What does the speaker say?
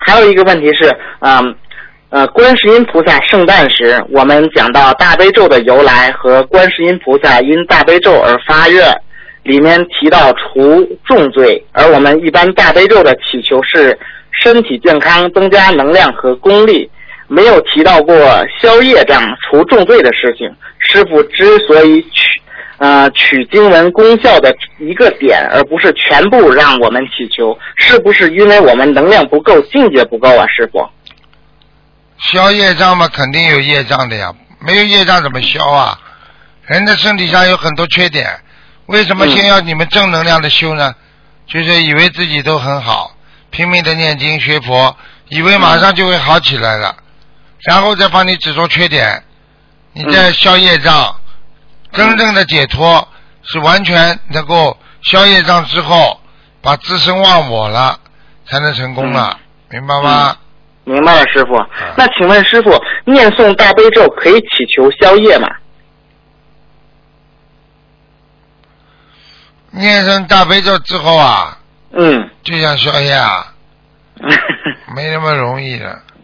还有一个问题是，观世音菩萨圣诞时，我们讲到大悲咒的由来和观世音菩萨因大悲咒而发愿，里面提到除重罪，而我们一般大悲咒的祈求是身体健康、增加能量和功力，没有提到过消业障、除重罪的事情。师父之所以取经文功效的一个点，而不是全部让我们祈求，是不是因为我们能量不够、境界不够啊？师父， 消业障嘛，肯定有业障的呀，没有业障怎么消啊？人的身体上有很多缺点，为什么先要你们正能量的修呢？就是以为自己都很好，拼命的念经学佛，以为马上就会好起来了，然后再帮你指出缺点，你再消业障。真正的解脱是完全能够消业障之后，把自身忘我了，才能成功了，明白吗？ 明白了，师傅。那请问师傅，念诵大悲咒可以祈求消业吗？ 念诵大悲咒之后啊，就想消业啊，没那么容易的。